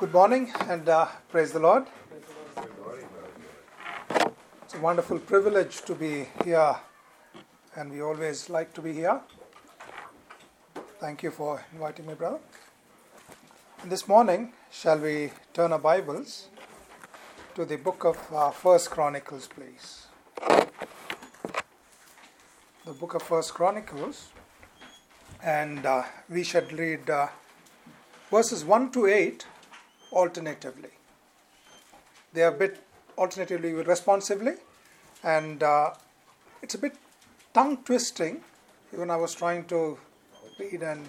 Good morning and praise the Lord. It's a wonderful privilege to be here, and we always like to be here. Thank you for inviting me, brother. And this morning, shall we turn our Bibles to the book of 1 Chronicles, please. The book of 1 Chronicles, and we shall read verses 1 to 8 alternatively. They are a bit alternatively responsively, and it's a bit tongue twisting. Even I was trying to read, and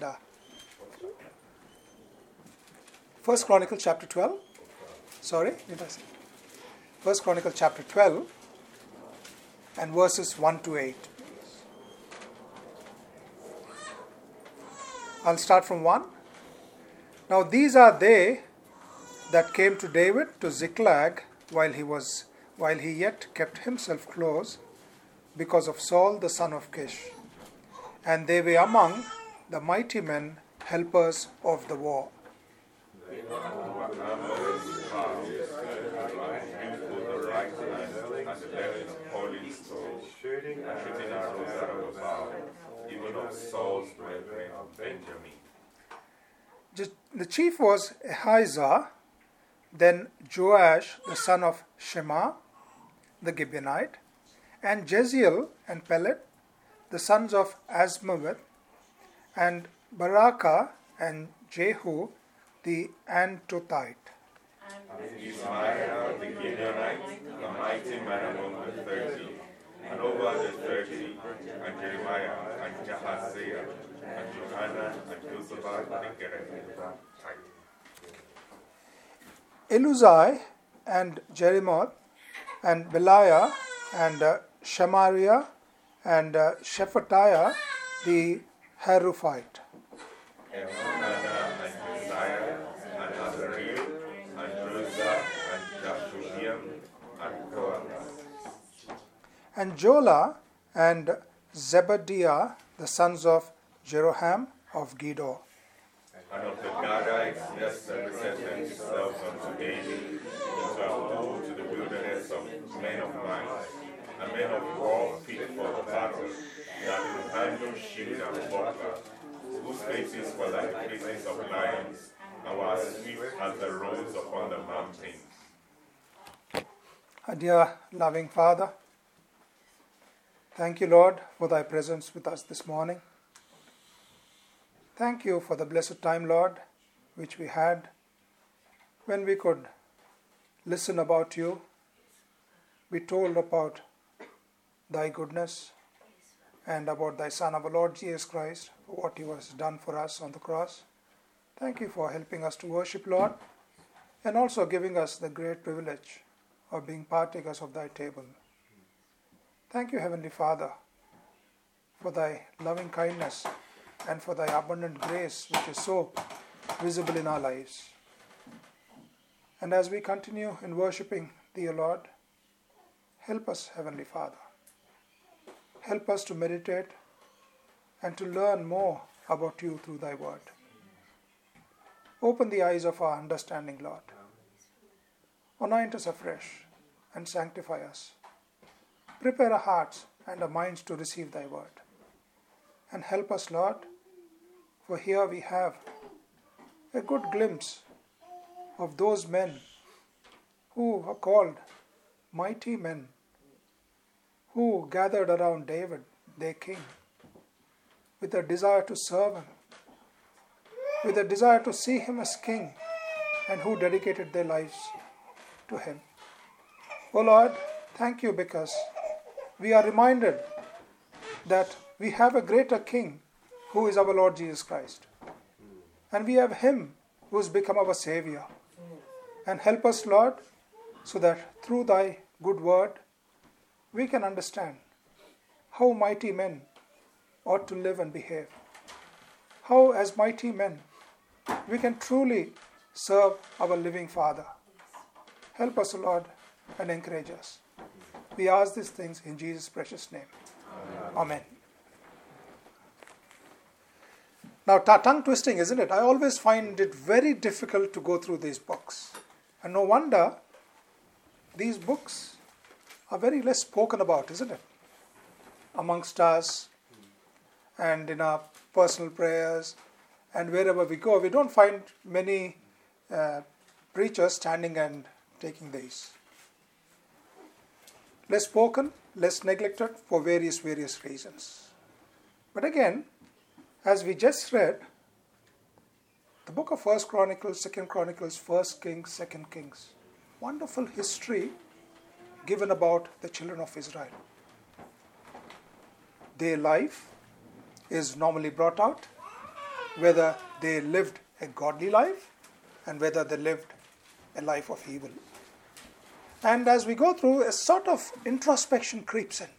First Chronicles chapter 12. Sorry, did I say? First Chronicles chapter 12 and verses 1 to 8. I'll start from 1. Now these are they that came to David to Ziklag while he yet kept himself close because of Saul the son of Kish. And they were among the mighty men, helpers of the war. The chief was Ahijah, then Joash the son of Shema the Gibeonite, and Jeziel and Pelet the sons of Azmaveth, and Barakah and Jehu the Antothite. And Ismael the Gibeonite, the mighty man among the 30, and over the 30, and Jeremiah and Jahaziel, and Johanan and Josabad the Gerahite. Eluzai and Jerimoth and Beliah and Shemariah and Shephatiah the Haruphite. Elkanah and Josiah and Azariah and Rosa and Jashobeam and Joah. And Jola and Zebadiah the sons of Jeroham of Gedor. And of the Gadites, Esther presented himself unto David, to go to the wilderness of men of might, and men of war fit for the battle, that could handle shield and buckler, whose faces were like the faces of lions, and were as swift as the roes upon the mountains. Our dear loving Father, thank you, Lord, for thy presence with us this morning. Thank you for the blessed time, Lord, which we had when we could listen about you, be told about thy goodness and about thy Son, our Lord Jesus Christ, for what he has done for us on the cross. Thank you for helping us to worship, Lord, and also giving us the great privilege of being partakers of thy table. Thank you, Heavenly Father, for thy loving kindness and for thy abundant grace, which is so visible in our lives. And as we continue in worshipping thee, O Lord, help us, Heavenly Father. Help us to meditate and to learn more about you through thy word. Open the eyes of our understanding, Lord. Anoint us afresh and sanctify us. Prepare our hearts and our minds to receive thy word. And help us, Lord, for here we have a good glimpse of those men who are called mighty men, who gathered around David, their king, with a desire to serve him, with a desire to see him as king, and who dedicated their lives to him. O Lord, thank you, because we are reminded that we have a greater king who is our Lord Jesus Christ. And we have him who has become our Savior. And help us, Lord, so that through thy good word we can understand how mighty men ought to live and behave. How as mighty men we can truly serve our living Father. Help us, Lord, and encourage us. We ask these things in Jesus' precious name. Amen. Now, tongue twisting, isn't it? I always find it very difficult to go through these books. And no wonder these books are very less spoken about, isn't it? Amongst us and in our personal prayers and wherever we go, we don't find many preachers standing and taking these. Less spoken, less neglected for various reasons. But again, as we just read, the book of 1 Chronicles, 2 Chronicles, 1 Kings, 2 Kings, wonderful history given about the children of Israel. Their life is normally brought out, whether they lived a godly life and whether they lived a life of evil. And as we go through, a sort of introspection creeps in.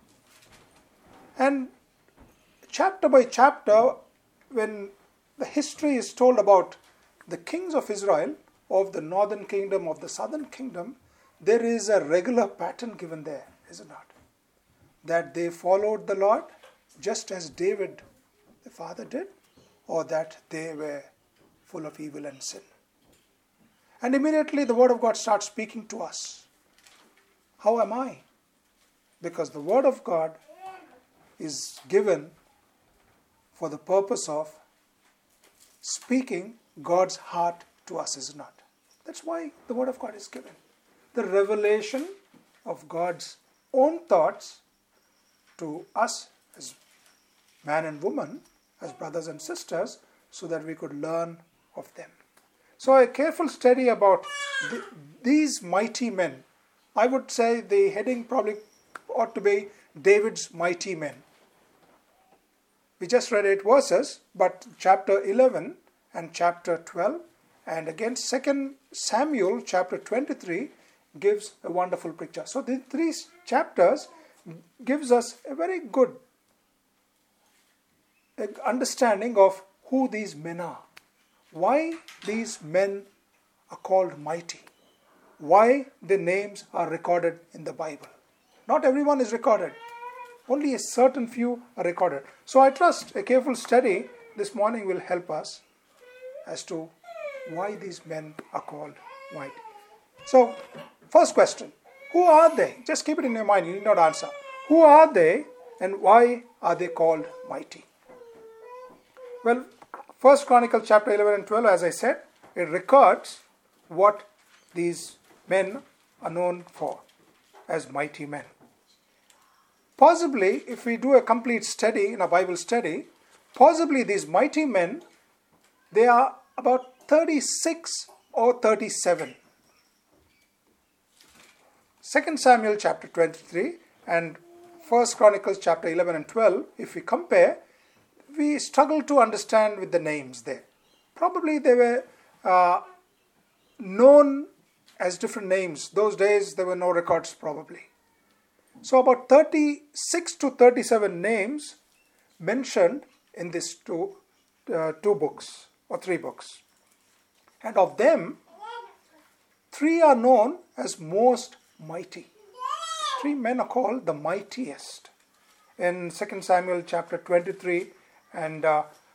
And chapter by chapter, when the history is told about the kings of Israel, of the northern kingdom, of the southern kingdom, there is a regular pattern given there, is it not? That they followed the Lord just as David, the father, did, or that they were full of evil and sin. And immediately the Word of God starts speaking to us. How am I? Because the Word of God is given for the purpose of speaking God's heart to us, is it not? That's why the Word of God is given. The revelation of God's own thoughts to us as man and woman, as brothers and sisters, so that we could learn of them. So a careful study about these mighty men, I would say the heading probably ought to be David's mighty men. We just read 8 verses, but chapter 11 and chapter 12 and again 2 Samuel chapter 23 gives a wonderful picture. So the 3 chapters gives us a very good understanding of who these men are. Why these men are called mighty. Why their names are recorded in the Bible. Not everyone is recorded. Only a certain few are recorded. So I trust a careful study this morning will help us as to why these men are called mighty. So, first question. Who are they? Just keep it in your mind. You need not answer. Who are they and why are they called mighty? Well, 1 Chronicles chapter 11 and 12, as I said, it records what these men are known for as mighty men. Possibly, if we do a complete study, in a Bible study, possibly these mighty men, they are about 36 or 37. 2 Samuel chapter 23 and 1 Chronicles chapter 11 and 12, if we compare, we struggle to understand with the names there. Probably they were known as different names. Those days there were no records probably. So about 36 to 37 names mentioned in these two books or 3 books. And of them, 3 are known as most mighty. 3 men are called the mightiest. In 2 Samuel chapter 23 and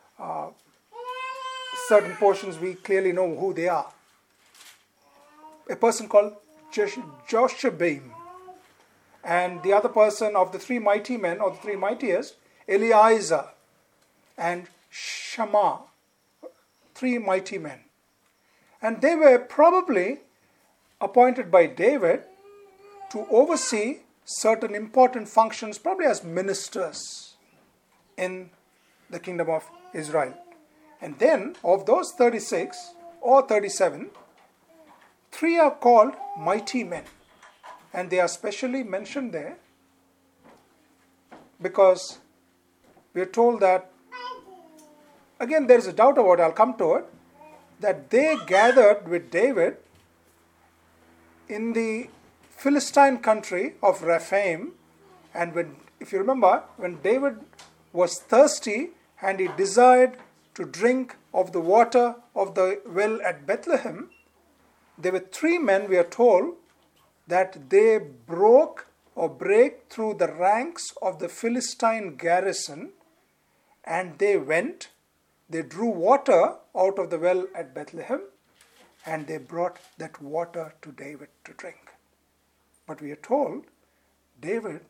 certain portions we clearly know who they are. A person called Joshabim. And the other person of the 3 mighty men, or the 3 mightiest, Eliezer and Shammah. 3 mighty men. And they were probably appointed by David to oversee certain important functions, probably as ministers in the kingdom of Israel. And then, of those 36 or 37, 3 are called mighty men. And they are specially mentioned there because we are told that, again there is a doubt about it, I'll come to it, that they gathered with David in the Philistine country of Rephaim. And when, if you remember, when David was thirsty and he desired to drink of the water of the well at Bethlehem, there were 3 men, we are told, that they break through the ranks of the Philistine garrison, and they went they drew water out of the well at Bethlehem, and they brought that water to David to drink. But we are told David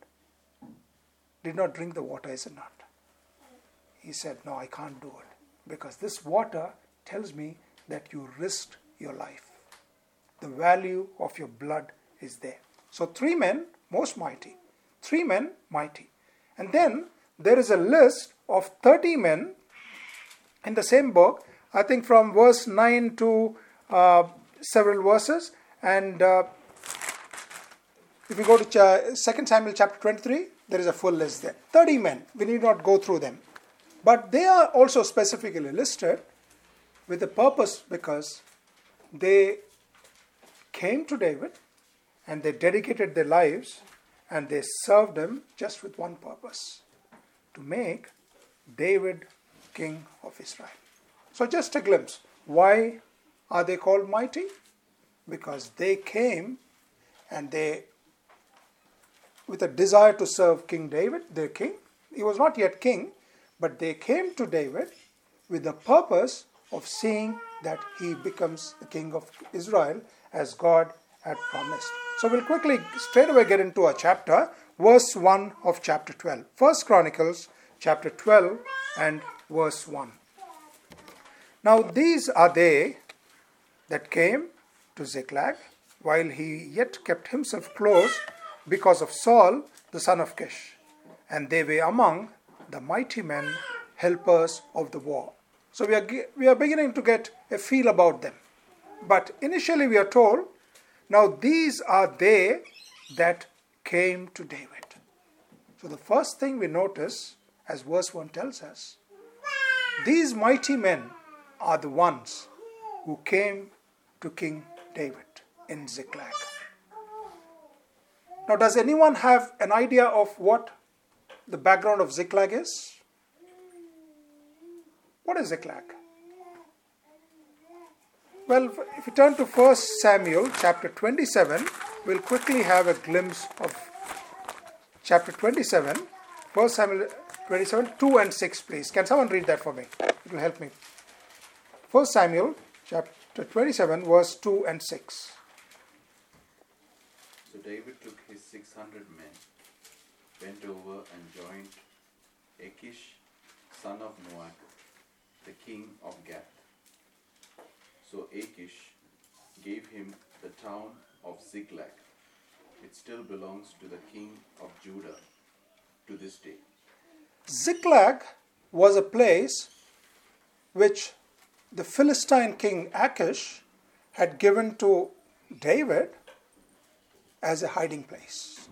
did not drink the water, is it not? He said, no, I can't do it, because this water tells me that you risked your life. The value of your blood is there. So 3 men, most mighty. 3 men, mighty. And then there is a list of 30 men in the same book, I think from verse 9 to several verses. And if we go to 2 Samuel chapter 23, there is a full list there. 30 men. We need not go through them. But they are also specifically listed with a purpose, because they came to David and they dedicated their lives and they served him just with one purpose: to make David king of Israel. So just a glimpse. Why are they called mighty? Because they came and they, with a desire to serve King David, their king. He was not yet king, but they came to David with the purpose of seeing that he becomes the king of Israel as God had promised. So we'll quickly, straight away get into our chapter, verse 1 of chapter 12. 1 Chronicles chapter 12 and verse 1. Now these are they that came to Ziklag, while he yet kept himself close because of Saul the son of Kish. And they were among the mighty men, helpers of the war. So we are beginning to get a feel about them. But initially we are told, now these are they that came to David. So the first thing we notice, as verse 1 tells us, these mighty men are the ones who came to King David in Ziklag. Now, does anyone have an idea of what the background of Ziklag is? What is Ziklag? Well, if you turn to 1 Samuel chapter 27, we'll quickly have a glimpse of chapter 27. 1 Samuel 27, 2 and 6, please. Can someone read that for me? It will help me. 1 Samuel chapter 27, verse 2 and 6. So David took his 600 men, went over and joined Achish, son of Noach, the king of Gath. So Achish gave him the town of Ziklag. It still belongs to the king of Judah to this day. Ziklag was a place which the Philistine king Achish had given to David as a hiding place.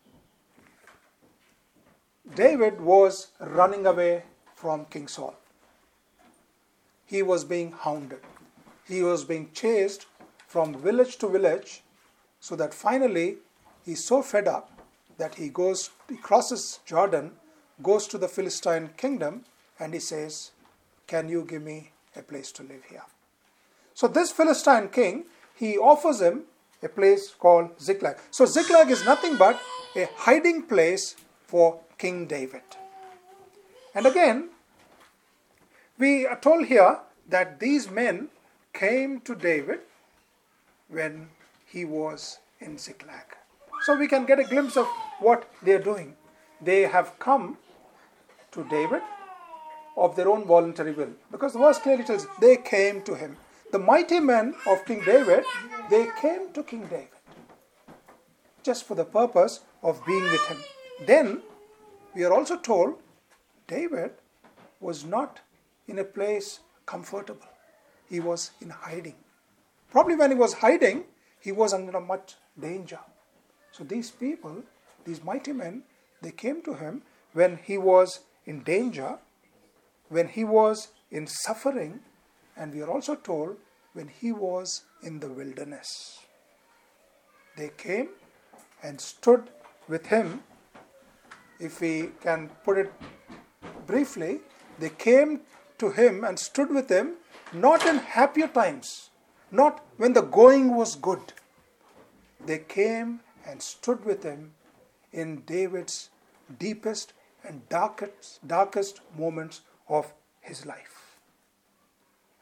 David was running away from King Saul. He was being hounded. He was being chased from village to village, so that finally he's so fed up that he crosses Jordan, goes to the Philistine kingdom, and he says, can you give me a place to live here? So this Philistine king, he offers him a place called Ziklag. So Ziklag is nothing but a hiding place for King David. And again, we are told here that these men came to David when he was in Ziklag. So we can get a glimpse of what they are doing. They have come to David of their own voluntary will, because the verse clearly tells they came to him. The mighty men of King David, they came to King David just for the purpose of being with him. Then we are also told David was not in a place comfortable. He was in hiding. Probably when he was hiding, he was under much danger. So these people, these mighty men, they came to him when he was in danger, when he was in suffering, and we are also told when he was in the wilderness. They came and stood with him. If we can put it briefly, they came to him and stood with him, not in happier times, not when the going was good. They came and stood with him in David's deepest and darkest moments of his life.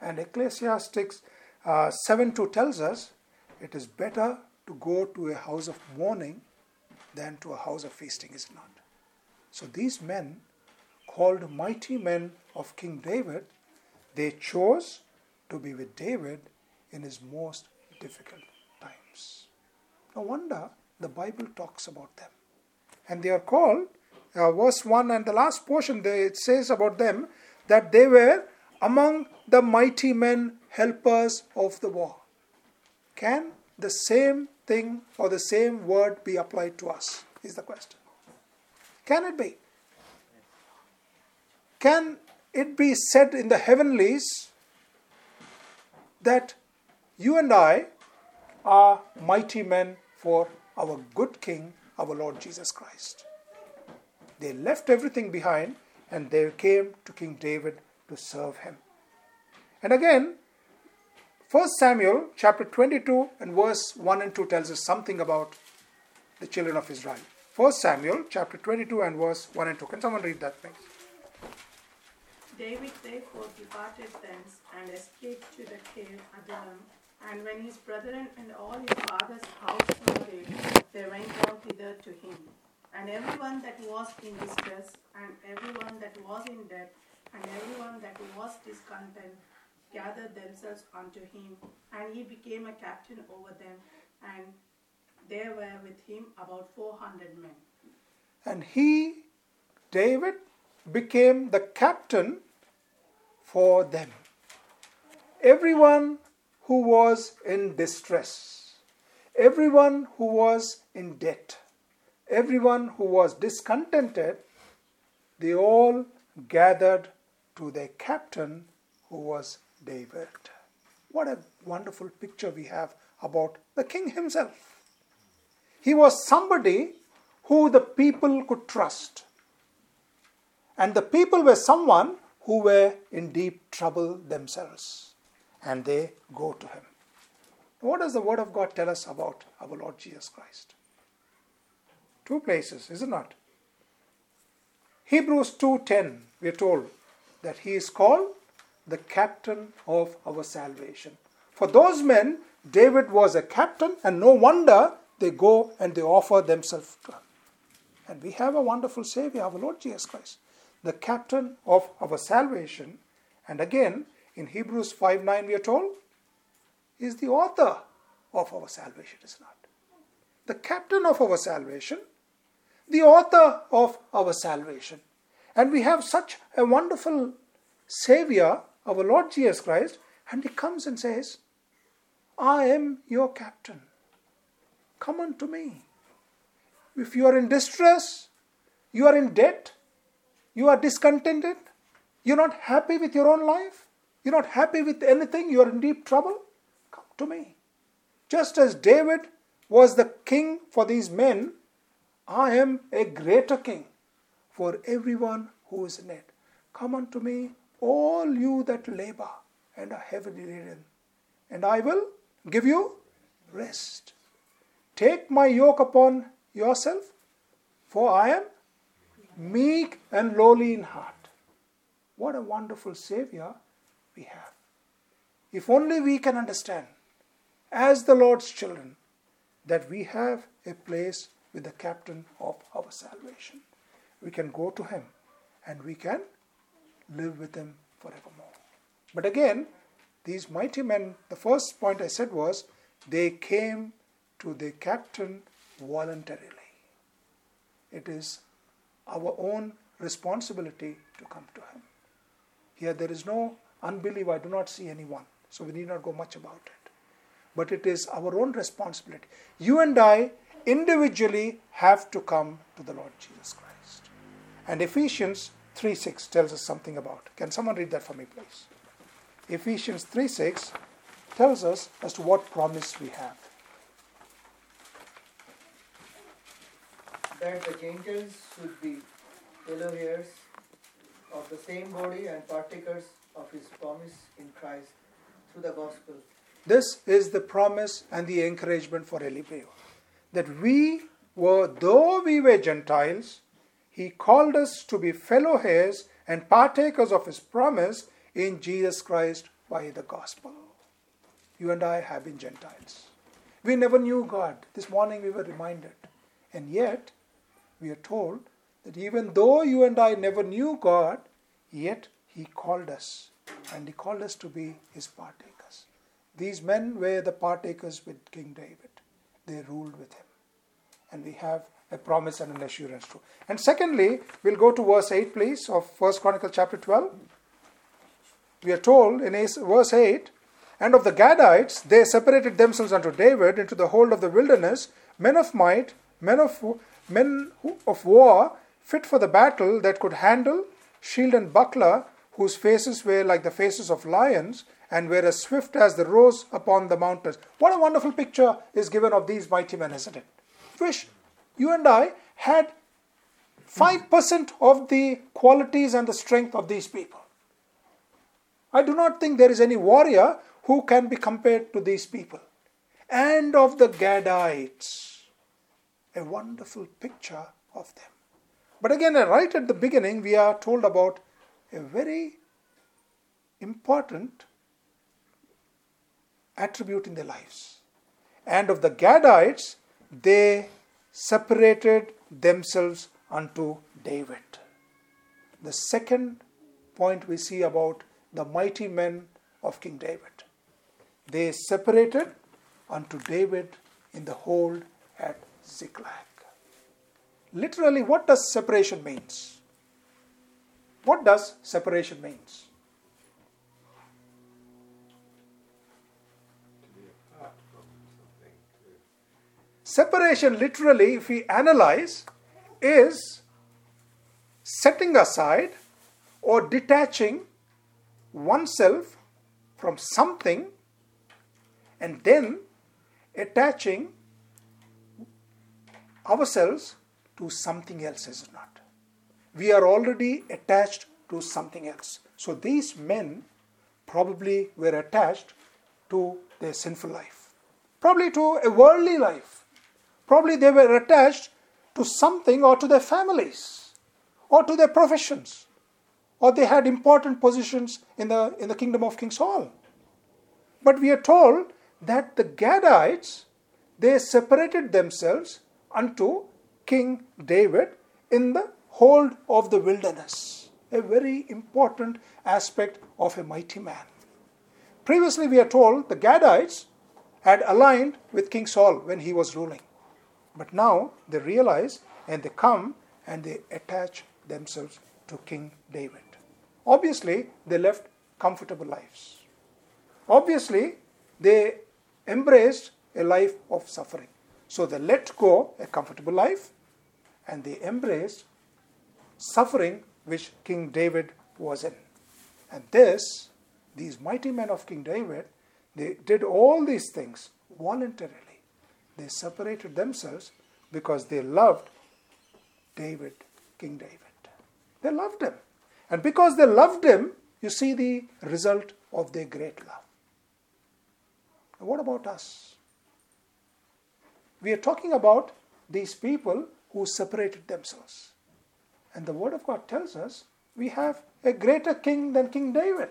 And Ecclesiastes 7:2 tells us it is better to go to a house of mourning than to a house of feasting, is it not? So these men, called mighty men of King David, they chose to be with David in his most difficult times. No wonder the Bible talks about them. And they are called, verse 1 and the last portion, it says about them that they were among the mighty men, helpers of the war. Can the same thing or the same word be applied to us, is the question. Can it be? Can it be said in the heavenlies that you and I are mighty men for our good King, our Lord Jesus Christ? They left everything behind and they came to King David to serve him. And again, 1 Samuel chapter 22 and verse 1 and 2 tells us something about the children of Israel. 1 Samuel chapter 22 and verse 1 and 2. Can someone read that, please? David therefore departed thence and escaped to the cave Adullam. And when his brethren and all his father's house saw him, they went out thither to him. And everyone that was in distress, and everyone that was in debt, and everyone that was discontent, gathered themselves unto him, and he became a captain over them, and there were with him about 400 men. And he, David, became the captain for them. Everyone who was in distress, everyone who was in debt, everyone who was discontented, they all gathered to their captain, who was David. What a wonderful picture we have about the king himself. He was somebody who the people could trust. And the people were someone who were in deep trouble themselves. And they go to him. What does the Word of God tell us about our Lord Jesus Christ? 2 places, is it not? Hebrews 2:10, we are told that he is called the captain of our salvation. For those men, David was a captain, and no wonder they go and they offer themselves to him. And we have a wonderful Savior, our Lord Jesus Christ, the captain of our salvation. And again, in Hebrews 5:9 we are told, he is the author of our salvation, is not? The captain of our salvation, the author of our salvation. And we have such a wonderful Savior, our Lord Jesus Christ, and he comes and says, I am your captain. Come unto me. If you are in distress, you are in debt, you are discontented, you're not happy with your own life, you're not happy with anything, you are in deep trouble, come to me. Just as David was the king for these men, I am a greater king for everyone who is in it. Come unto me, all you that labor and are heavily laden, and I will give you rest. Take my yoke upon yourself, for I am meek and lowly in heart. What a wonderful Savior we have. If only we can understand, as the Lord's children, that we have a place with the captain of our salvation. We can go to him and we can live with him forevermore. But again, these mighty men, the first point I said was, they came to the captain voluntarily. It is our own responsibility to come to him. Here there is no unbelief. I do not see anyone, so we need not go much about it. But it is our own responsibility. You and I individually have to come to the Lord Jesus Christ. And Ephesians 3:6 tells us something about it. Can someone read that for me, please? Ephesians 3:6 tells us as to what promise we have. That the Gentiles should be fellow heirs of the same body and partakers of his promise in Christ through the gospel. This is the promise and the encouragement for Elipeo. That though we were Gentiles, he called us to be fellow heirs and partakers of his promise in Jesus Christ by the gospel. You and I have been Gentiles. We never knew God. This morning we were reminded. And yet, we are told that even though you and I never knew God, yet He called us. And He called us to be His partakers. These men were the partakers with King David. They ruled with him. And we have a promise and an assurance too. And secondly, we'll go to verse 8 please of 1 Chronicles chapter 12. We are told in verse 8, and of the Gadites they separated themselves unto David into the hold of the wilderness, men of might, men of war, fit for the battle, that could handle shield and buckler, whose faces were like the faces of lions, and were as swift as the roes upon the mountains. What a wonderful picture is given of these mighty men, isn't it? Wish you and I had 5% of the qualities and the strength of these people. I do not think there is any warrior who can be compared to these people. And of the Gadites, a wonderful picture of them. But again, right at the beginning, we are told about a very important attribute in their lives. And of the Gadites, they separated themselves unto David. The second point we see about the mighty men of King David. They separated unto David in the hold at Ziklag. Literally, what does separation means? What does separation means? Separation, literally, if we analyze, is setting aside or detaching oneself from something and then attaching ourselves to something else, is it not? We are already attached to something else. So these men probably were attached to their sinful life, probably to a worldly life. Probably they were attached to something, or to their families, or to their professions, or they had important positions in the kingdom of King Saul. But we are told that the Gadites, they separated themselves unto King David in the hold of the wilderness. A very important aspect of a mighty man. Previously we are told the Gadites had aligned with King Saul when he was ruling. But now they realize and they come and they attach themselves to King David. Obviously, they left comfortable lives. Obviously, they embraced a life of suffering. So they let go a comfortable life and they embraced suffering which King David was in. And these mighty men of King David, they did all these things voluntarily. They separated themselves because they loved David, King David. They loved him. And because they loved him, you see the result of their great love. Now, what about us? We are talking about these people who separated themselves. And the Word of God tells us we have a greater king than King David.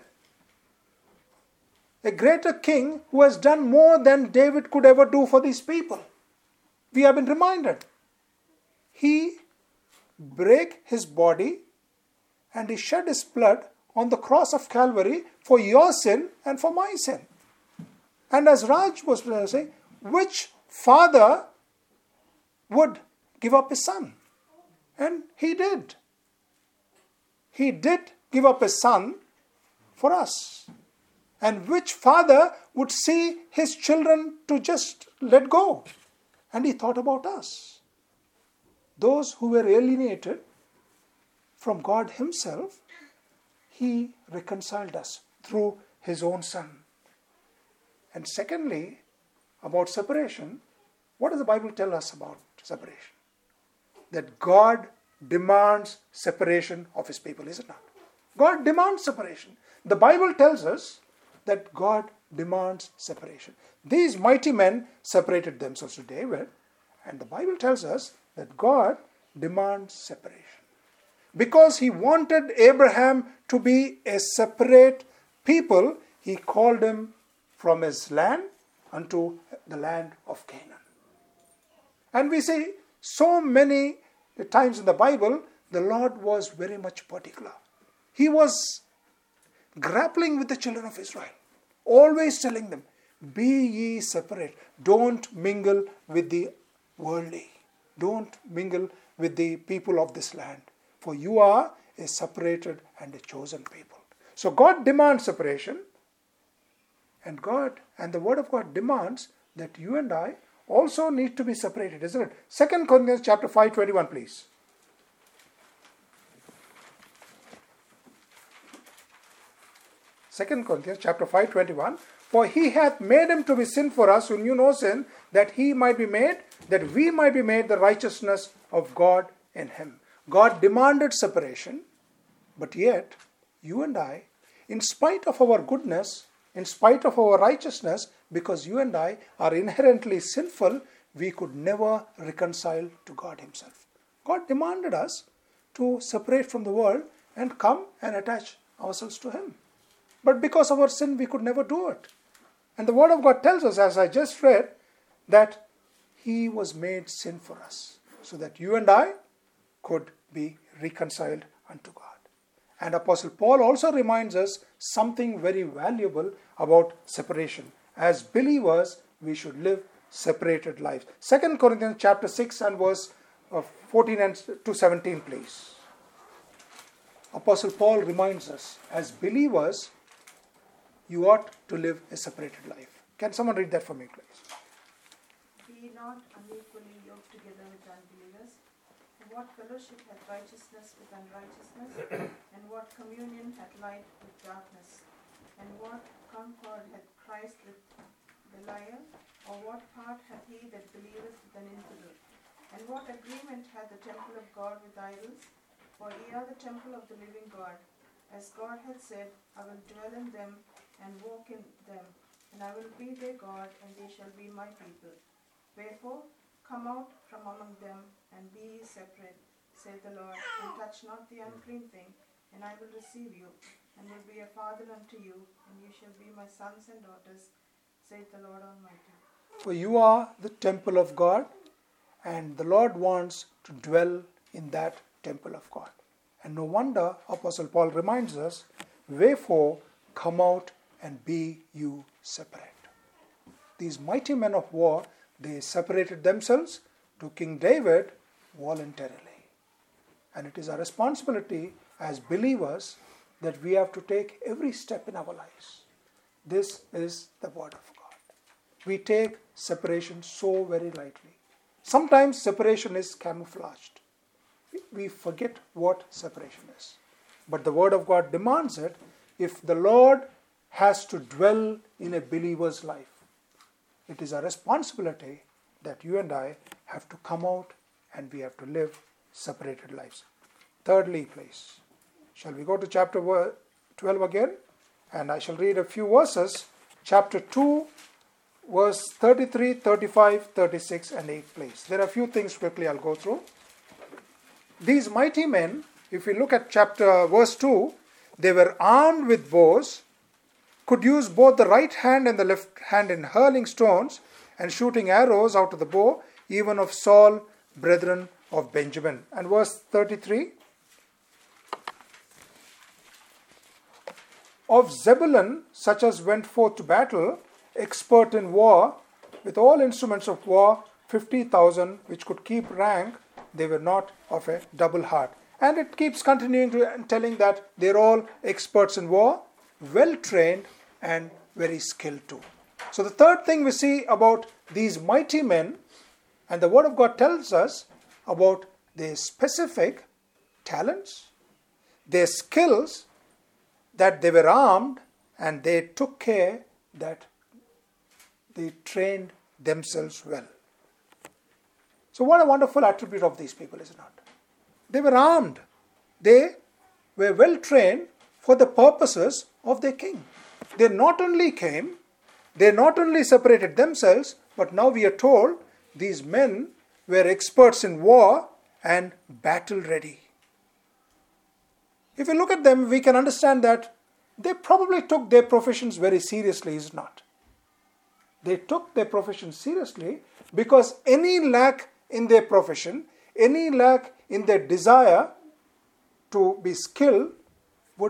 A greater king who has done more than David could ever do for these people. We have been reminded. He broke his body and he shed his blood on the cross of Calvary for your sin and for my sin. And as Raj was saying, which father would give up his son? And he did. He did give up his son for us. And which father would see his children to just let go? And he thought about us. Those who were alienated from God himself, he reconciled us through his own son. And secondly, about separation, what does the Bible tell us about separation? That God demands separation of his people, is it not? God demands separation. The Bible tells us that God demands separation. These mighty men separated themselves to David, and the Bible tells us that God demands separation. Because he wanted Abraham to be a separate people, He called him from his land unto the land of Canaan. And we see so many times in the Bible, the Lord was very much particular. He was grappling with the children of Israel, always telling them, be ye separate. Don't mingle with the worldly. Don't mingle with the people of this land. For you are a separated and a chosen people. So God demands separation. And the Word of God demands that you and I also need to be separated, isn't it? 2 Corinthians chapter 5:21, please. 2 Corinthians chapter 5:21. For he hath made him to be sin for us who knew no sin, that we might be made the righteousness of God in him. God demanded separation, but yet you and I, in spite of our goodness, in spite of our righteousness, because you and I are inherently sinful, we could never reconcile to God himself. God demanded us to separate from the world and come and attach ourselves to him. But because of our sin, we could never do it. And the Word of God tells us, as I just read, that he was made sin for us, so that you and I could be reconciled unto God. And Apostle Paul also reminds us something very valuable about separation. As believers, we should live separated lives. 2 Corinthians chapter 6 and verse 14 and to 17, please. Apostle Paul reminds us, as believers, you ought to live a separated life. Can someone read that for me, please? Be not unequally yoked together with unbelievers. And what fellowship hath righteousness with unrighteousness? And what communion hath light with darkness? And what concord hath Christ with Belial? Or what part hath he that believeth with an infidel? And what agreement hath the temple of God with idols? For ye are the temple of the living God. As God hath said, I will dwell in them and walk in them, and I will be their God, and they shall be my people. Wherefore, come out from among them, and be ye separate, saith the Lord, and touch not the unclean thing, and I will receive you, and will be a father unto you, and you shall be my sons and daughters, saith the Lord Almighty. For you are the temple of God, and the Lord wants to dwell in that temple of God. And no wonder Apostle Paul reminds us, wherefore come out and be you separate. These mighty men of war, they separated themselves to King David voluntarily. And it is our responsibility as believers that we have to take every step in our lives. This is the Word of God. We take separation so very lightly. Sometimes separation is camouflaged. We forget what separation is. But the Word of God demands it. If the Lord has to dwell in a believer's life, it is our responsibility that you and I have to come out and we have to live separated lives. Thirdly, please, shall we go to chapter 12 again? And I shall read a few verses. Chapter 2, verse 33, 35, 36 and 8, please. There are a few things quickly I'll go through. These mighty men, if we look at verse 2, they were armed with bows, could use both the right hand and the left hand in hurling stones and shooting arrows out of the bow, even of Saul, brethren of Benjamin. And verse 33, of Zebulun, such as went forth to battle, expert in war, with all instruments of war, 50,000, which could keep rank, they were not of a double heart. And it keeps continuing to telling that they're all experts in war, well trained and very skilled too. So the third thing we see about these mighty men, and the Word of God tells us about their specific talents, their skills, that they were armed and they took care that they trained themselves well. So what a wonderful attribute of these people, is it not? They were armed. They were well trained for the purposes of their king. They not only came, they not only separated themselves, but now we are told these men were experts in war and battle ready. If we look at them, we can understand that they probably took their professions very seriously, is it not? They took their profession seriously because any lack in their profession, any lack in their desire to be skilled would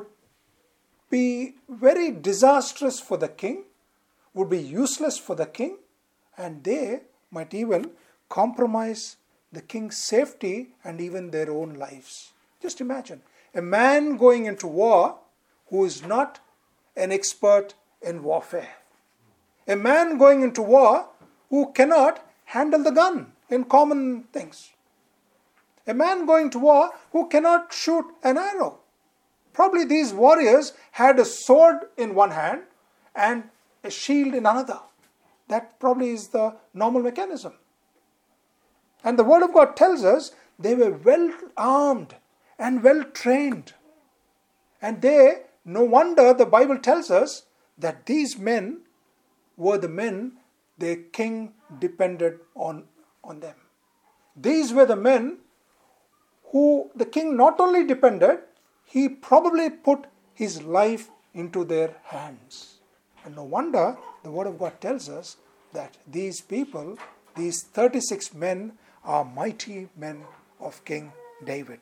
be very disastrous for the king, would be useless for the king, and they might even compromise the king's safety and even their own lives. Just imagine a man going into war who is not an expert in warfare. A man going into war who cannot handle the gun in common things. A man going to war who cannot shoot an arrow. Probably these warriors had a sword in one hand and a shield in another. That probably is the normal mechanism. And the Word of God tells us they were well armed and well trained. And no wonder the Bible tells us that these men were the men the king depended on them. These were the men who the king not only depended, he probably put his life into their hands. And no wonder the Word of God tells us that these people, these 36 men, are mighty men of King David.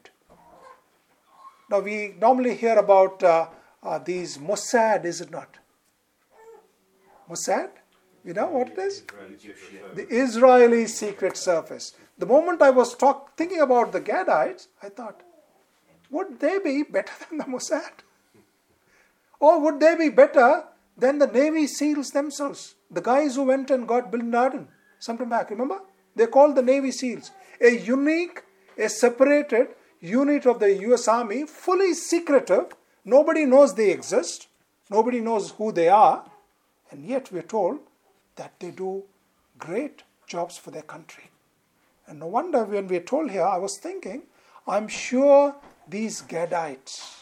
Now we normally hear about these Mossad, is it not? Mossad? You know what it is? The Israeli Secret Service. The moment I was thinking about the Gadites, I thought, would they be better than the Mossad? Or would they be better than the Navy SEALs themselves? The guys who went and got Bin Laden sometime back, remember? They're called the Navy SEALs. A unique, a separated unit of the US Army, fully secretive. Nobody knows they exist. Nobody knows who they are. And yet we're told that they do great jobs for their country. And no wonder when we're told here, I was thinking, I'm sure these Gadites,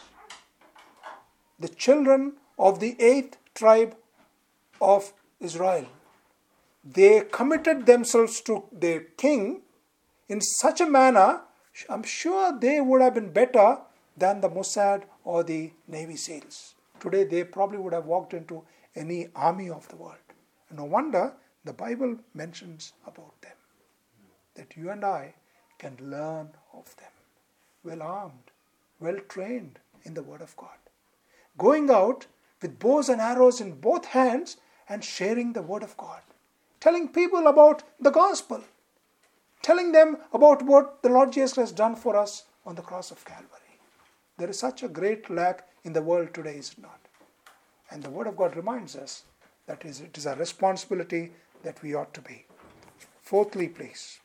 the children of the 8th tribe of Israel, they committed themselves to their king in such a manner, I'm sure they would have been better than the Mossad or the Navy SEALs. Today they probably would have walked into any army of the world. And no wonder the Bible mentions about them, that you and I can learn of them. Well armed, well trained in the Word of God. Going out with bows and arrows in both hands and sharing the Word of God. Telling people about the gospel. Telling them about what the Lord Jesus has done for us on the cross of Calvary. There is such a great lack in the world today, is it not? And the Word of God reminds us that it is our responsibility that we ought to be. Fourthly, please.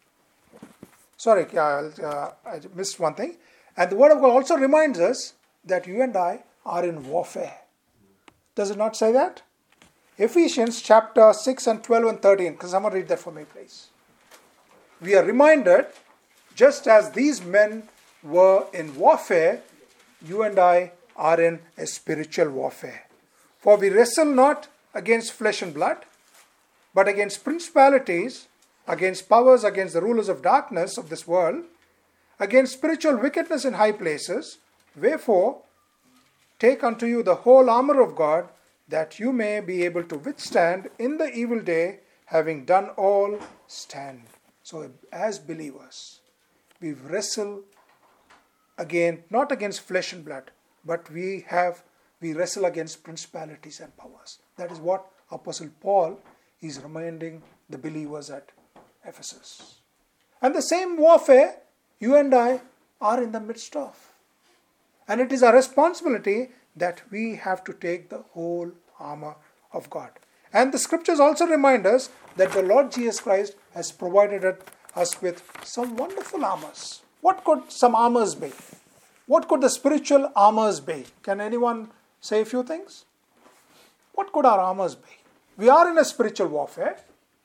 Sorry, I missed one thing. And the Word of God also reminds us that you and I are in warfare. Does it not say that? Ephesians chapter 6 and 12 and 13. Can someone read that for me, please? We are reminded, just as these men were in warfare, you and I are in a spiritual warfare. For we wrestle not against flesh and blood, but against principalities, against powers, against the rulers of darkness of this world, against spiritual wickedness in high places. Wherefore, take unto you the whole armor of God, that you may be able to withstand in the evil day, having done all, stand. So as believers, we wrestle again, not against flesh and blood, but we wrestle against principalities and powers. That is what Apostle Paul is reminding the believers at Ephesus. And the same warfare you and I are in the midst of. And it is our responsibility that we have to take the whole armor of God. And the scriptures also remind us that the Lord Jesus Christ has provided us with some wonderful armors. What could some armors be? What could the spiritual armors be? Can anyone say a few things? What could our armors be? We are in a spiritual warfare.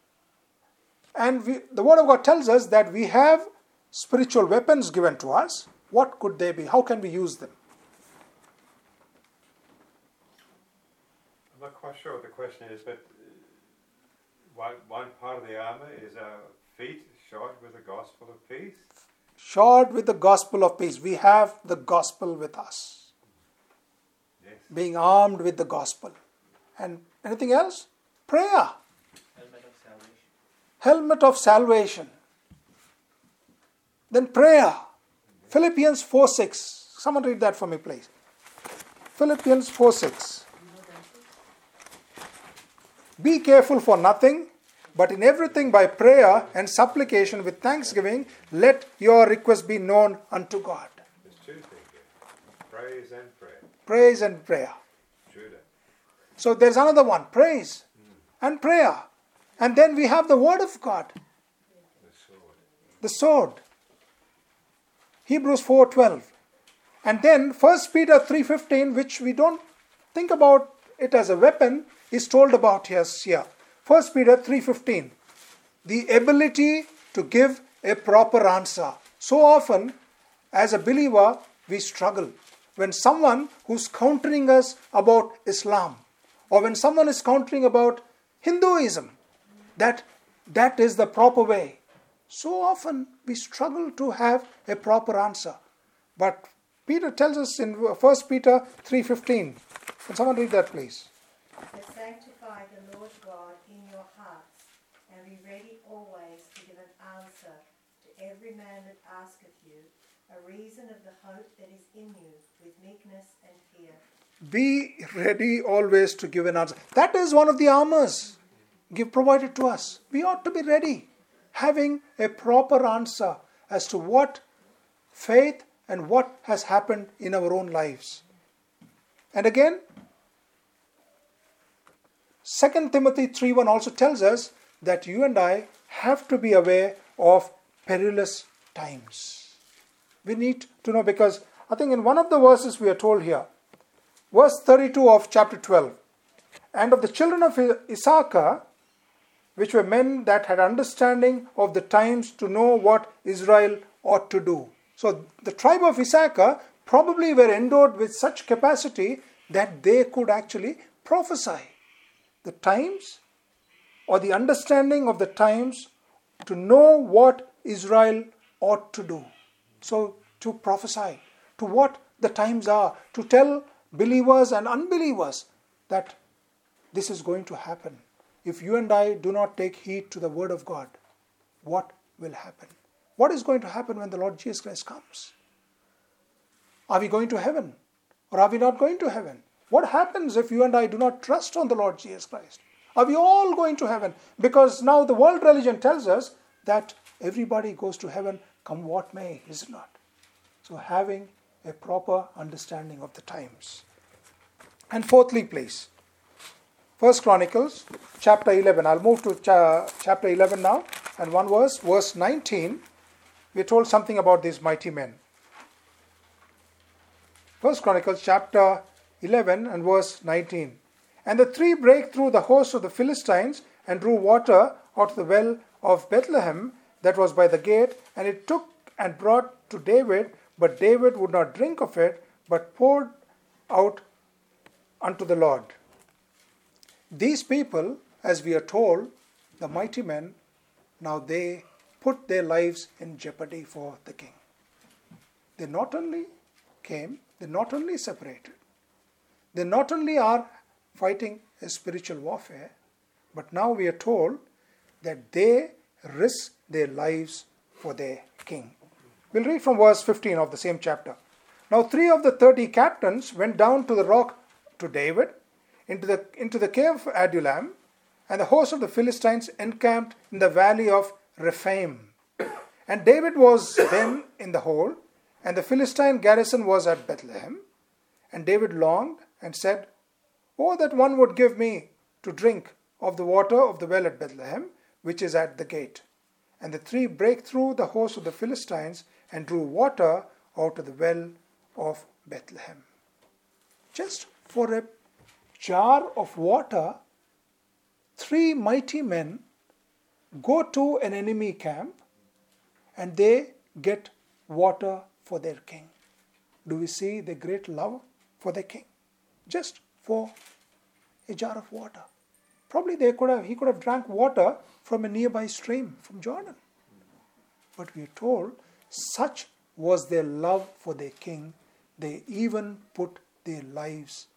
And the Word of God tells us that we have spiritual weapons given to us. What could they be? How can we use them? I'm not quite sure what the question is, but one part of the armour is our feet shod with the gospel of peace. Shod with the gospel of peace. We have the gospel with us. Yes. Being armed with the gospel. And anything else? Prayer. Helmet of salvation. Then prayer. Philippians 4:6. Someone read that for me, please. Philippians 4:6. Be careful for nothing, but in everything by prayer and supplication with thanksgiving, let your requests be known unto God. There's two things here. Praise and prayer. Praise and prayer. Judah. So there's another one. Praise and prayer. And then we have the word of God. The sword. The sword. Hebrews 4:12. And then 1 Peter 3:15, which we don't think about it as a weapon, is told about us here. 1 Peter 3:15. The ability to give a proper answer. So often, as a believer, we struggle. When someone who's countering us about Islam, or when someone is countering about Hinduism, that is the proper way. So often we struggle to have a proper answer. But Peter tells us in 1 Peter 3:15. Can someone read that, please? But sanctify the Lord God in your hearts, and be ready always to give an answer to every man that asketh you, a reason of the hope that is in you, with meekness and fear. Be ready always to give an answer. That is one of the armors provided to us. We ought to be ready, having a proper answer as to what faith and what has happened in our own lives. And again, 2 Timothy 3:1 also tells us that you and I have to be aware of perilous times. We need to know, because I think in one of the verses we are told here, verse 32 of chapter 12, and of the children of Issachar, which were men that had understanding of the times to know what Israel ought to do. So the tribe of Issachar probably were endowed with such capacity that they could actually prophesy the times, or the understanding of the times to know what Israel ought to do. So to prophesy to what the times are, to tell believers and unbelievers that this is going to happen. If you and I do not take heed to the word of God, what will happen? What is going to happen when the Lord Jesus Christ comes? Are we going to heaven, or are we not going to heaven? What happens if you and I do not trust on the Lord Jesus Christ? Are we all going to heaven? Because now the world religion tells us that everybody goes to heaven, come what may, is it not? So having a proper understanding of the times. And fourthly, please, 1 Chronicles chapter 11. I'll move to chapter 11 now, and one verse 19. We're told something about these mighty men. 1 Chronicles chapter 11 and verse 19. And the three brake through the host of the Philistines and drew water out of the well of Bethlehem that was by the gate, and it took and brought to David, but David would not drink of it, but poured out unto the Lord. These people, as we are told, the mighty men, now they put their lives in jeopardy for the king. They not only came, they not only separated, they not only are fighting a spiritual warfare, but now we are told that they risk their lives for their king. We'll read from verse 15 of the same chapter. Now 3 of the 30 captains went down to the rock to David, into the cave of Adullam, and the host of the Philistines encamped in the valley of Rephaim. And David was then in the hold, and the Philistine garrison was at Bethlehem. And David longed and said, "Oh, that one would give me to drink of the water of the well at Bethlehem, which is at the gate." And the three brake through the host of the Philistines and drew water out of the well of Bethlehem. Just for a jar of water, 3 mighty men go to an enemy camp and they get water for their king. Do we see the great love for their king? Just for a jar of water. Probably he could have drank water from a nearby stream, from Jordan. But we are told, such was their love for their king, they even put their lives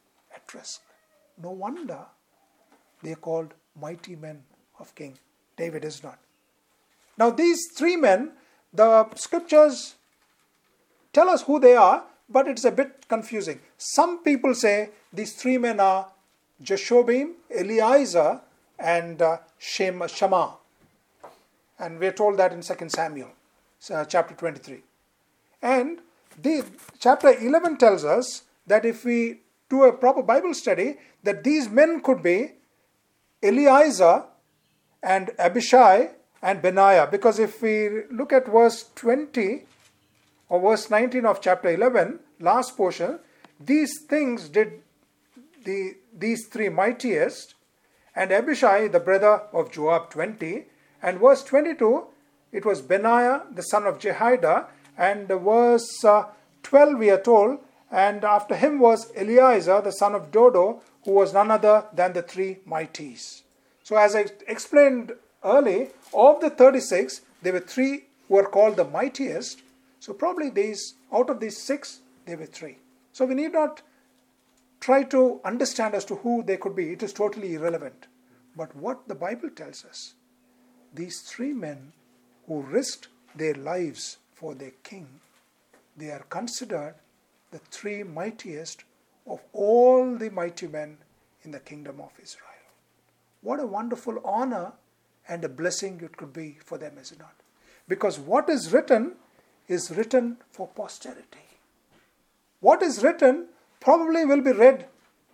risk. No wonder they are called mighty men of King David, is not. Now these three men, the scriptures tell us who they are, but it's a bit confusing. Some people say these three men are Jeshobim, Eliezer, and Shammah. And we're told that in 2 Samuel, chapter 23. And chapter 11 tells us that if we do a proper Bible study, that these men could be Eliezer and Abishai and Benaiah. Because if we look at verse 20 or verse 19 of chapter 11, last portion, these things did these three mightiest, and Abishai, the brother of Joab, 20. And verse 22, it was Benaiah, the son of Jehoiada. And verse 12, we are told, and after him was Eliezer, the son of Dodo, who was none other than the three mighties. So as I explained early, of the 36, there were three who were called the mightiest. So probably out of these 6, there were 3. So we need not try to understand as to who they could be. It is totally irrelevant. But what the Bible tells us, these 3 men who risked their lives for their king, they are considered the 3 mightiest of all the mighty men in the kingdom of Israel. What a wonderful honor and a blessing it could be for them, is it not? Because what is written for posterity. What is written probably will be read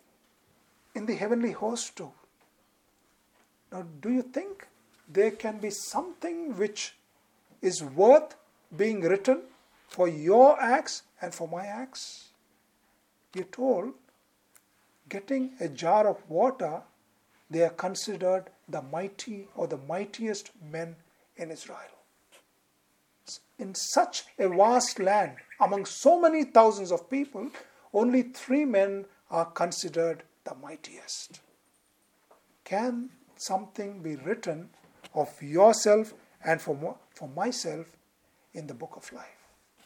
in the heavenly host too. Now, do you think there can be something which is worth being written for your acts and for my acts? You're told, getting a jar of water, they are considered the mighty or the mightiest men in Israel. In such a vast land, among so many thousands of people, only 3 men are considered the mightiest. Can something be written of yourself and for myself in the book of life?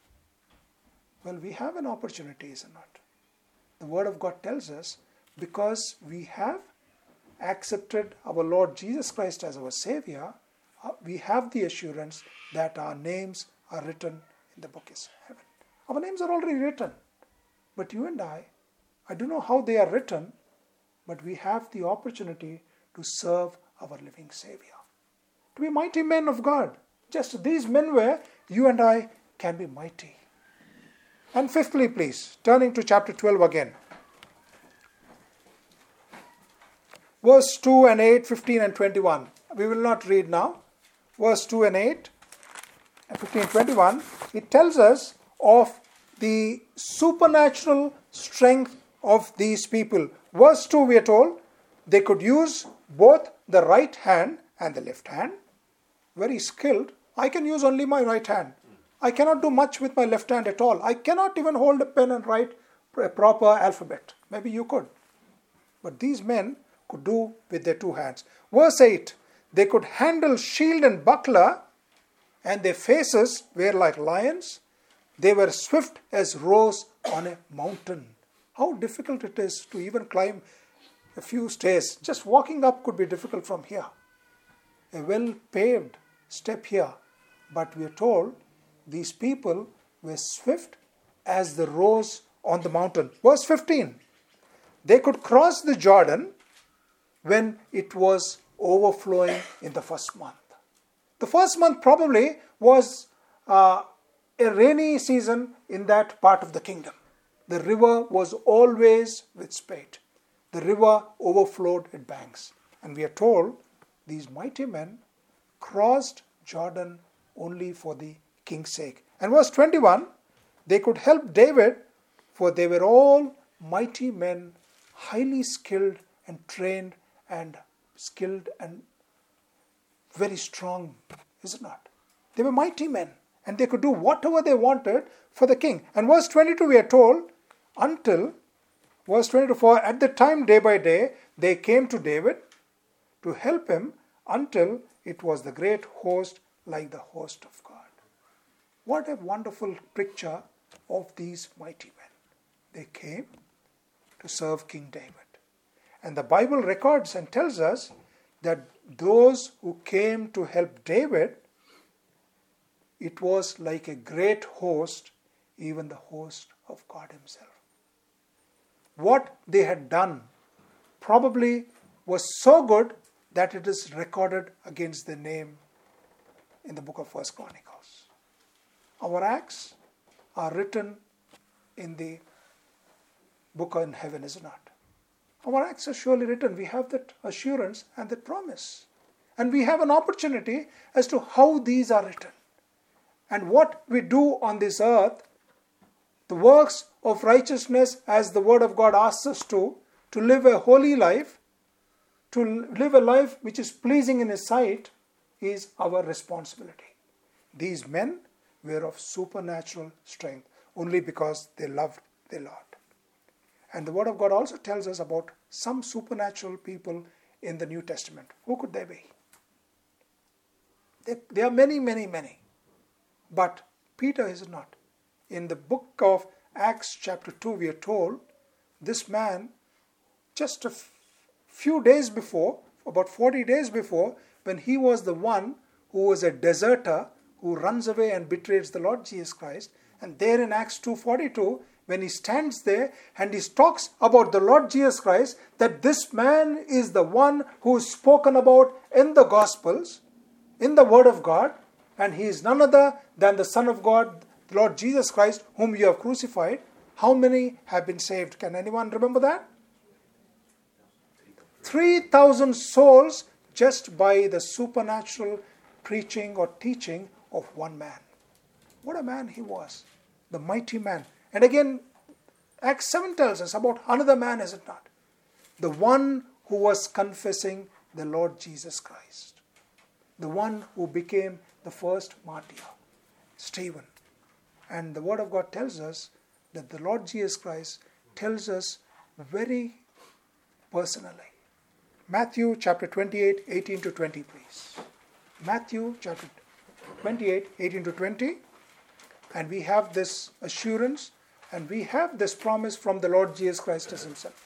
Well, we have an opportunity, is it not? The Word of God tells us, because we have accepted our Lord Jesus Christ as our Savior, we have the assurance that our names are written in the book of heaven. Our names are already written. But you and I don't know how they are written, but we have the opportunity to serve our living Savior. To be mighty men of God. Just these men were, you and I can be mighty. And fifthly, please, turning to chapter 12 again. Verse 2 and 8, 15 and 21. We will not read now. Verse 2 and 8 and 15 and 21. It tells us of the supernatural strength of these people. Verse 2, we are told, they could use both the right hand and the left hand. Very skilled. I can use only my right hand. I cannot do much with my left hand at all. I cannot even hold a pen and write a proper alphabet. Maybe you could. But these men could do with their 2 hands. Verse 8, they could handle shield and buckler, and their faces were like lions. They were swift as roes on a mountain. How difficult it is to even climb a few stairs. Just walking up could be difficult from here. A well-paved step here. But we are told these people were swift as the roes on the mountain. Verse 15. They could cross the Jordan when it was overflowing in the first month. The first month probably was a rainy season in that part of the kingdom. The river was always with spate. The river overflowed its banks. And we are told these mighty men crossed Jordan only for the king's sake. And verse 21, they could help David, for they were all mighty men, highly skilled and trained and skilled and very strong, is it not? They were mighty men, and they could do whatever they wanted for the king. And verse 22, we are told, until, verse 24, at the time, day by day, they came to David to help him until it was the great host like the host of God. What a wonderful picture of these mighty men. They came to serve King David. And the Bible records and tells us that those who came to help David, it was like a great host, even the host of God himself. What they had done probably was so good that it is recorded against their name in the book of 1 Chronicles. Our acts are written in the book in heaven, is it not? Our acts are surely written. We have that assurance and that promise. And we have an opportunity as to how these are written. And what we do on this earth, the works of righteousness as the Word of God asks us to live a holy life, to live a life which is pleasing in His sight, is our responsibility. These men were of supernatural strength only because they loved their Lord. And the Word of God also tells us about some supernatural people in the New Testament. Who could they be? There are many, many, many. But Peter is not. In the book of Acts chapter 2, we are told this man, just a few days before, about 40 days before, when he was the one who was a deserter, who runs away and betrays the Lord Jesus Christ, and there in Acts 2:42, when he stands there and he talks about the Lord Jesus Christ, that this man is the one who is spoken about in the Gospels, in the Word of God, and he is none other than the Son of God, the Lord Jesus Christ, whom you have crucified. How many have been saved? Can anyone remember that? 3,000 souls just by the supernatural preaching or teaching of one man. What a man he was. The mighty man. And again, Acts 7 tells us about another man, is it not? The one who was confessing the Lord Jesus Christ. The one who became the first martyr, Stephen. And the Word of God tells us that the Lord Jesus Christ tells us very personally. Matthew chapter 28, 18 to 20, please. Matthew chapter 28, 18 to 20. And we have this assurance and we have this promise from the Lord Jesus Christ as himself.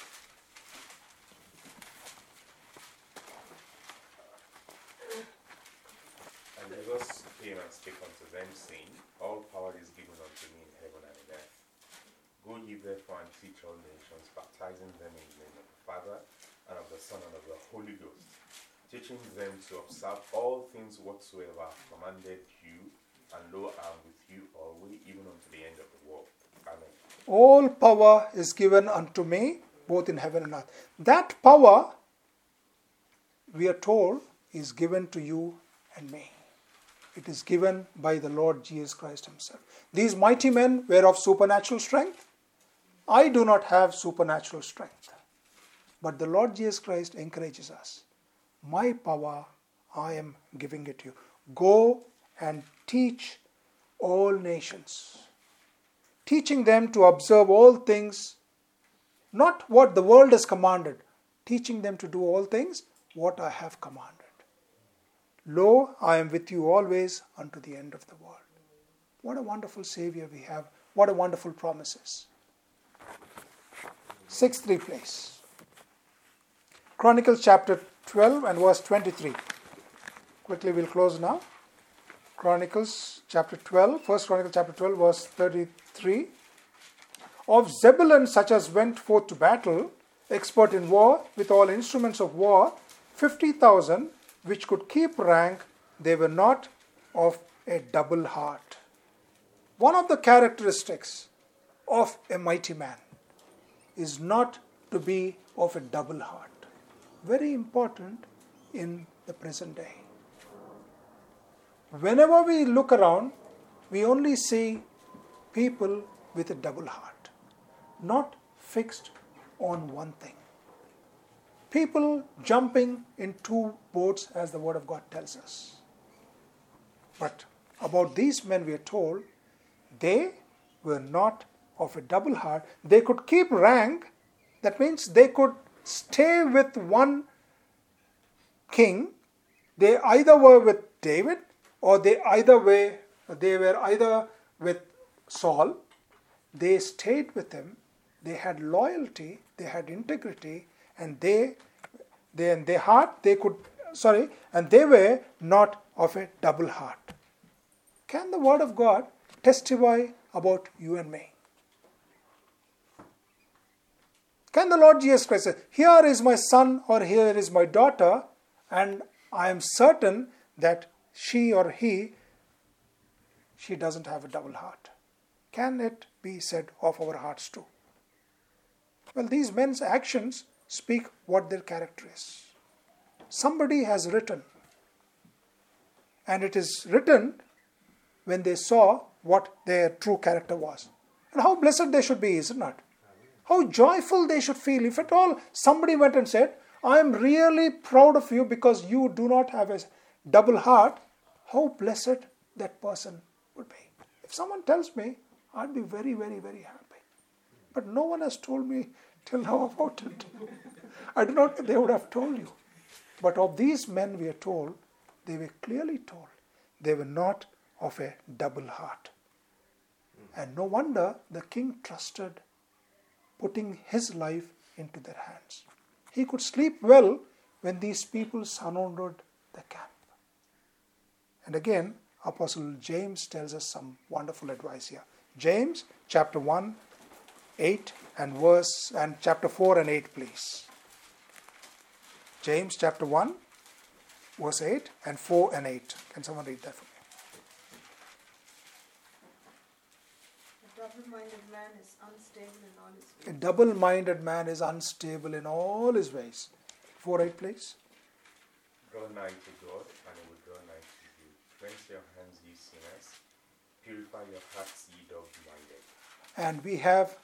And Jesus came and spake unto them, saying, All power is given unto me in heaven and in earth. Go ye therefore and teach all nations, baptizing them in the name of the Father, and of the Son, and of the Holy Ghost, teaching them to observe all things whatsoever I have commanded you, and lo, I am with you always, even unto the end of the world. Amen. All power is given unto me, both in heaven and earth. That power, we are told, is given to you and me. It is given by the Lord Jesus Christ himself. These mighty men were of supernatural strength. I do not have supernatural strength. But the Lord Jesus Christ encourages us. My power, I am giving it to you. Go and teach all nations. Teaching them to observe all things, not what the world has commanded. Teaching them to do all things, what I have commanded. Lo, I am with you always unto the end of the world. What a wonderful Savior we have. What a wonderful promises. 6th place. Chronicles chapter 12 and verse 23. Quickly we'll close now. Chronicles chapter 12, 1 Chronicles chapter 12 verse 33. Of Zebulun such as went forth to battle, expert in war, with all instruments of war, 50,000 which could keep rank, they were not of a double heart. One of the characteristics of a mighty man is not to be of a double heart. Very important in the present day. Whenever we look around, we only see people with a double heart, not fixed on one thing. People jumping in two boats, as the Word of God tells us. But about these men we are told, they were not of a double heart. They could keep rank. That means they could stay with one king. They either were with David or they were either with Saul. They stayed with him they had loyalty, they had integrity, and they in their heart and they were not of a double heart. Can the Word of God testify about you and me? Can the Lord Jesus Christ say, here is my son or here is my daughter, and I am certain that she doesn't have a double heart? Can it be said of our hearts too? Well, these men's actions speak what their character is. Somebody has written, and it is written when they saw what their true character was. And how blessed they should be, is it not? How joyful they should feel. If at all somebody went and said, I am really proud of you because you do not have a double heart, how blessed that person would be. If someone tells me, I'd be very, very, very happy. But no one has told me till now about it. I do not think they would have told you. But of these men we are told, they were clearly told, they were not of a double heart. And no wonder the king trusted putting his life into their hands. He could sleep well when these people surrounded the camp. And again, Apostle James tells us some wonderful advice here. James chapter 1, 8 and chapter 4 and 8, please. James chapter 1, verse 8 and 4 and 8. Can someone read that for me? A double-minded man is unstable in all his ways. A double-minded man is unstable in all his ways. 4:8, please. Draw nigh to God, and He will draw nigh to you. Cleanse your hands, ye sinners. Purify your hearts, ye double-minded. And we have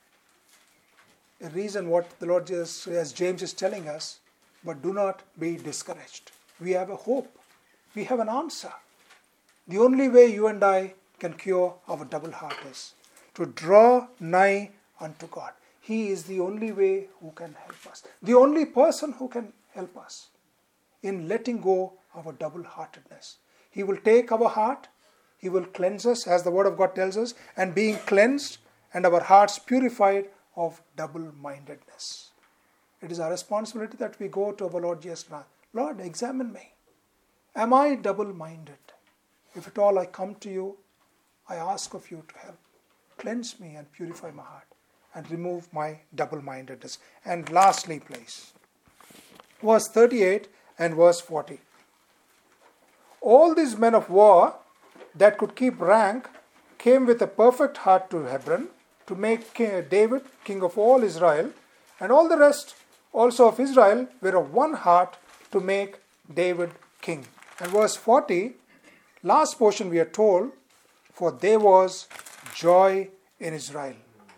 a reason what the Lord Jesus, as James is telling us, but do not be discouraged. We have a hope. We have an answer. The only way you and I can cure our double heart is to draw nigh unto God. He is the only way who can help us. The only person who can help us in letting go of our double-heartedness. He will take our heart, He will cleanse us, as the Word of God tells us, and being cleansed and our hearts purified of double-mindedness. It is our responsibility that we go to our Lord Jesus Christ. Lord, examine me. Am I double-minded? If at all I come to you, I ask of you to help. Cleanse me and purify my heart and remove my double-mindedness. And lastly, please, verse 38 and verse 40. All these men of war that could keep rank came with a perfect heart to Hebron to make David king of all Israel, and all the rest also of Israel were of one heart to make David king. And verse 40, last portion we are told, for there was joy in Israel.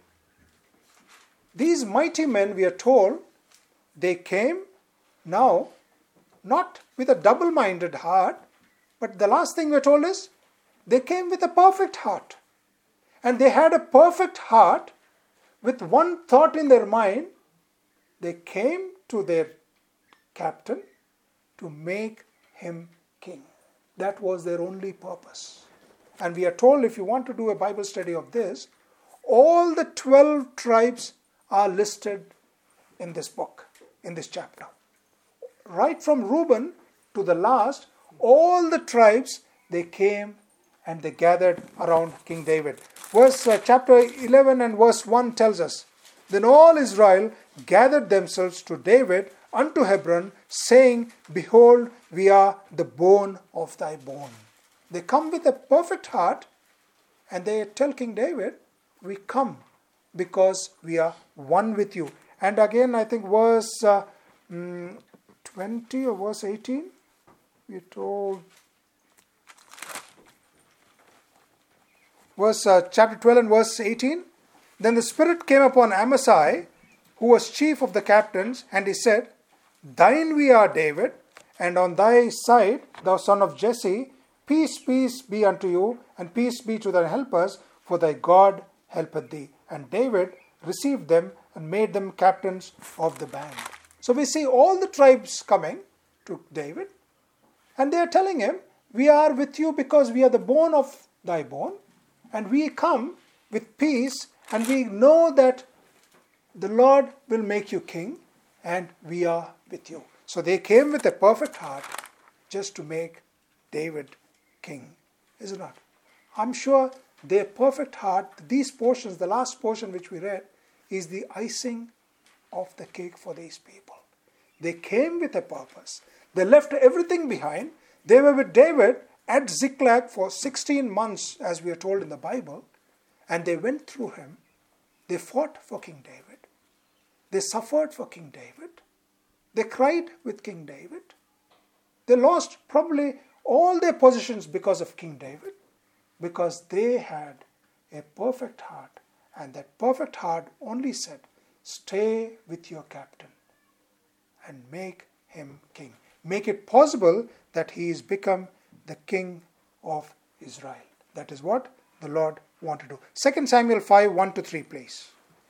These mighty men, we are told, they came now not with a double-minded heart, but the last thing we are told is they came with a perfect heart. And they had a perfect heart with one thought in their mind. They came to their captain to make him king. That was their only purpose. And we are told, if you want to do a Bible study of this, all the 12 tribes are listed in this book, in this chapter. Right from Reuben to the last, all the tribes, they came and they gathered around King David. Chapter 11 and verse 1 tells us, then all Israel gathered themselves to David unto Hebron, saying, behold, we are the bone of thy bone. They come with a perfect heart and they tell King David, we come because we are one with you. And again, I think verse 20 or verse 18, we are told, chapter 12 and verse 18, then the Spirit came upon Amasai, who was chief of the captains, and he said, thine we are, David, and on thy side, thou son of Jesse, peace, peace be unto you, and peace be to thy helpers, for thy God helpeth thee. And David received them and made them captains of the band. So we see all the tribes coming to David, and they are telling him, we are with you because we are the bone of thy bone, and we come with peace, and we know that the Lord will make you king and we are with you. So they came with a perfect heart just to make David king, is it not? I'm sure their perfect heart, these portions, the last portion which we read, is the icing of the cake for these people. They came with a purpose. They left everything behind. They were with David at Ziklag for 16 months, as we are told in the Bible, and they went through him. They fought for King David. They suffered for King David. They cried with King David. They lost probably all their possessions because of King David, because they had a perfect heart, and that perfect heart only said, stay with your captain and make him king. Make it possible that he is become the king of Israel. That is what the Lord wanted to do. 2 Samuel 5, 1-3, please.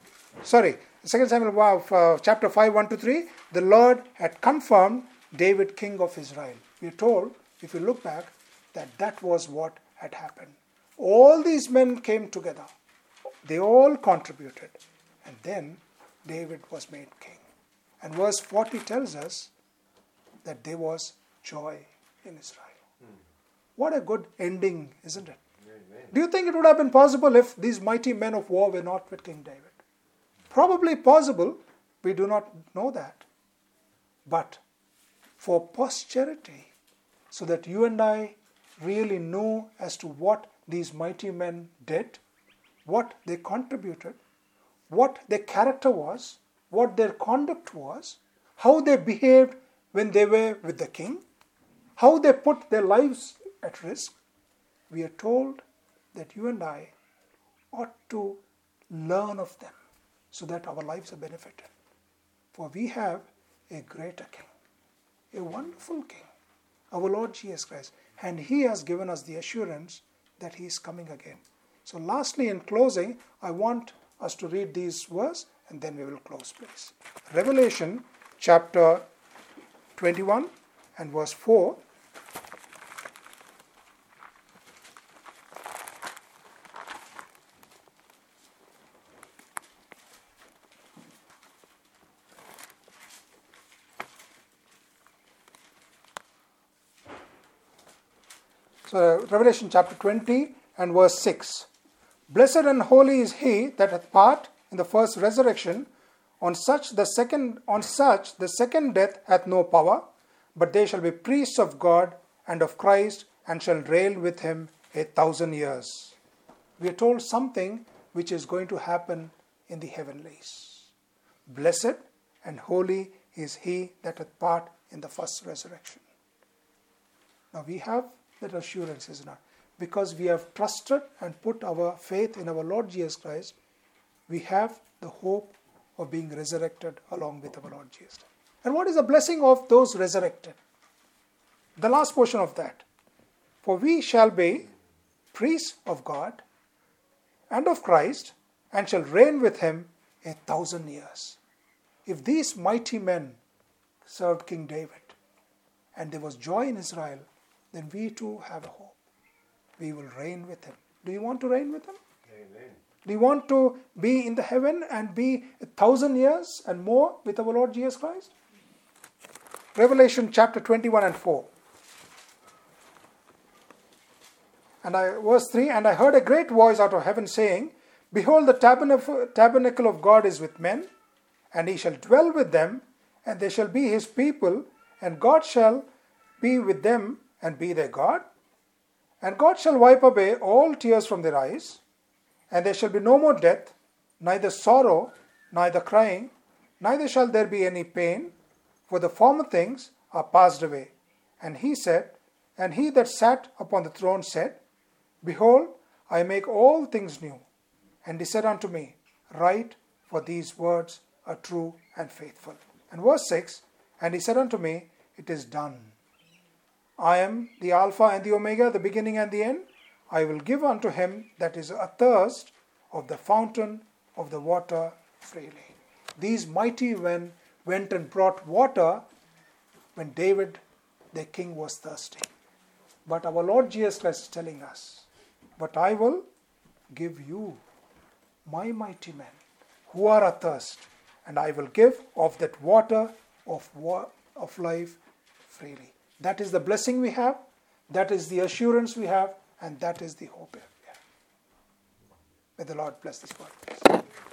2 Samuel chapter 5, 1-3, the Lord had confirmed David king of Israel. We are told, if you look back, that was what had happened. All these men came together. They all contributed. And then David was made king. And verse 40 tells us that there was joy in Israel. What a good ending, isn't it? Amen. Do you think it would have been possible if these mighty men of war were not with King David? Probably possible. We do not know that. But for posterity, so that you and I really know as to what these mighty men did, what they contributed, what their character was, what their conduct was, how they behaved when they were with the king, how they put their lives at risk, we are told that you and I ought to learn of them so that our lives are benefited. For we have a greater king, a wonderful king, our Lord Jesus Christ, and he has given us the assurance that he is coming again. So lastly, in closing, I want us to read these verses and then we will close, please. Revelation chapter 21 and verse 4. So Revelation chapter 20 and verse 6. Blessed and holy is he that hath part in the first resurrection. On such the second death hath no power, but they shall be priests of God and of Christ, and shall reign with him 1,000 years. We are told something which is going to happen in the heavenlies. Blessed and holy is he that hath part in the first resurrection. Now we have that assurance, is not, because we have trusted and put our faith in our Lord Jesus Christ, we have the hope of being resurrected along with our Lord Jesus. And what is the blessing of those resurrected? The last portion of that. For we shall be priests of God and of Christ, and shall reign with him 1,000 years. If these mighty men served King David, and there was joy in Israel, then we too have a hope. We will reign with him. Do you want to reign with him? Amen. Do you want to be in the heaven and be 1,000 years and more with our Lord Jesus Christ? Revelation chapter 21 and 4. Verse 3, and I heard a great voice out of heaven saying, Behold, the tabernacle of God is with men, and he shall dwell with them, and they shall be his people, and God shall be with them and be their God. And God shall wipe away all tears from their eyes, and there shall be no more death, neither sorrow, neither crying, neither shall there be any pain, for the former things are passed away. And he that sat upon the throne said, Behold, I make all things new. And he said unto me, Write, for these words are true and faithful. And verse 6, and he said unto me, It is done. I am the Alpha and the Omega, the beginning and the end. I will give unto him that is athirst of the fountain of the water freely. These mighty men went and brought water when David, their king, was thirsty. But our Lord Jesus Christ is telling us, But I will give you, my mighty men, who are athirst, and I will give of that water of life freely. That is the blessing we have, that is the assurance we have, and that is the hope we have. May the Lord bless this word.